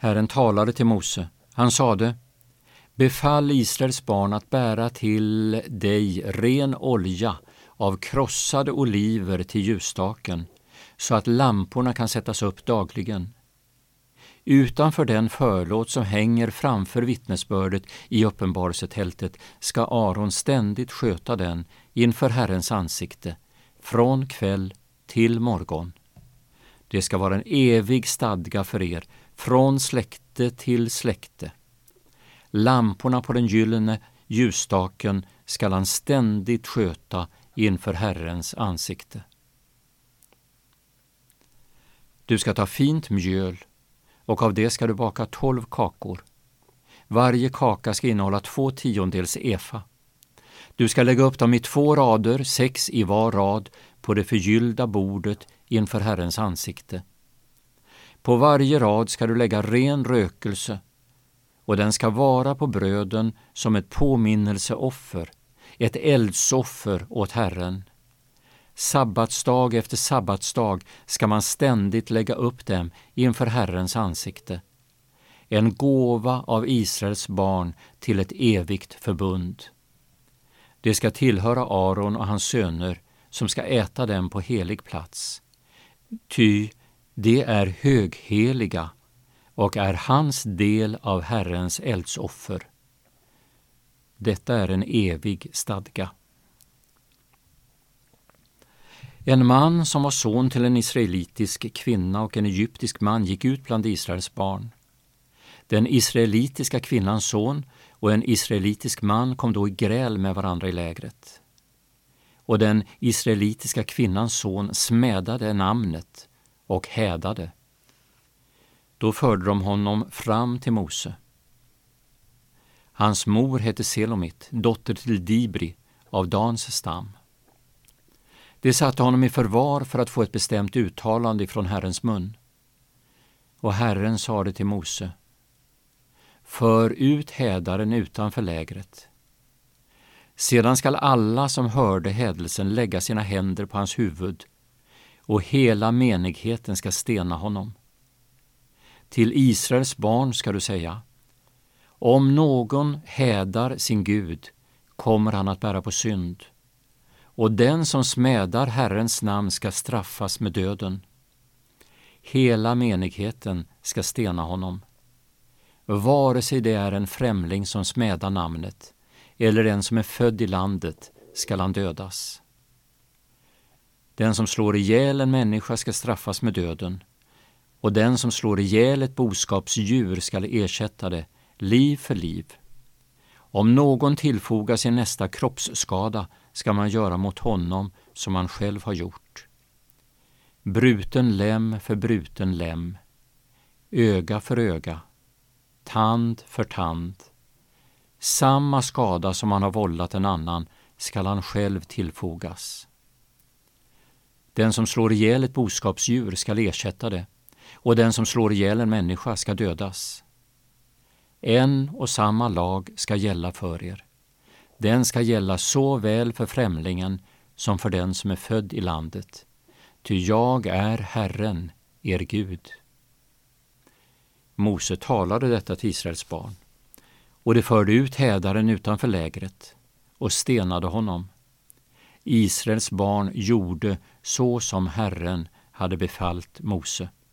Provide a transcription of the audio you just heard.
Herren talade till Mose. Han sade: Befall Israels barn att bära till dig ren olja av krossade oliver till ljusstaken, så att lamporna kan sättas upp dagligen. Utanför den förlåt som hänger framför vittnesbördet i uppenbarelsetältet ska Aron ständigt sköta den inför Herrens ansikte, från kväll till morgon. Det ska vara en evig stadga för er, från släkte till släkte. Lamporna på den gyllene ljusstaken skall han ständigt sköta inför Herrens ansikte. Du ska ta fint mjöl, och av det ska du baka 12 kakor. Varje kaka ska innehålla 2/10 efa. Du ska lägga upp dem i 2 rader, 6 i var rad, på det förgyllda bordet inför Herrens ansikte. På varje rad ska du lägga ren rökelse, och den ska vara på bröden som ett påminnelseoffer, ett eldsoffer åt Herren. Sabbatsdag efter sabbatsdag ska man ständigt lägga upp dem inför Herrens ansikte. En gåva av Israels barn till ett evigt förbund. Det ska tillhöra Aron och hans söner, som ska äta dem på helig plats. Ty det är högheliga och är hans del av Herrens eldsoffer. Detta är en evig stadga. En man som var son till en israelitisk kvinna och en egyptisk man gick ut bland Israels barn. Den israelitiska kvinnans son och en israelitisk man kom då i gräl med varandra i lägret. Och den israelitiska kvinnans son smädade namnet och hädade. Då förde de honom fram till Mose. Hans mor hette Selomit, dotter till Dibri av Dans stam. De satte honom i förvar för att få ett bestämt uttalande från Herrens mun. Och Herren sade till Mose: För ut hädaren utanför lägret. Sedan skall alla som hörde hädelsen lägga sina händer på hans huvud, och hela menigheten ska stena honom. Till Israels barn ska du säga: Om någon hädar sin Gud kommer han att bära på synd, och den som smädar Herrens namn ska straffas med döden. Hela menigheten ska stena honom. Vare sig det är en främling som smädar namnet eller en som är född i landet skall han dödas. Den som slår ihjäl en människa ska straffas med döden, och den som slår ihjäl ett boskapsdjur skall ersätta det, liv för liv. Om någon tillfogar sin nästa kroppsskada ska man göra mot honom som man själv har gjort. Bruten lem för bruten lem, öga för öga, tand för tand. Samma skada som han har vållat en annan skall han själv tillfogas. Den som slår ihjäl ett boskapsdjur skall ersätta det, och den som slår ihjäl en människa ska dödas. En och samma lag ska gälla för er. Den ska gälla såväl för främlingen som för den som är född i landet. Ty jag är Herren, er Gud. Mose talade detta till Israels barn, och de förde ut hädaren utanför lägret och stenade honom. Israels barn gjorde så som Herren hade befallt Mose.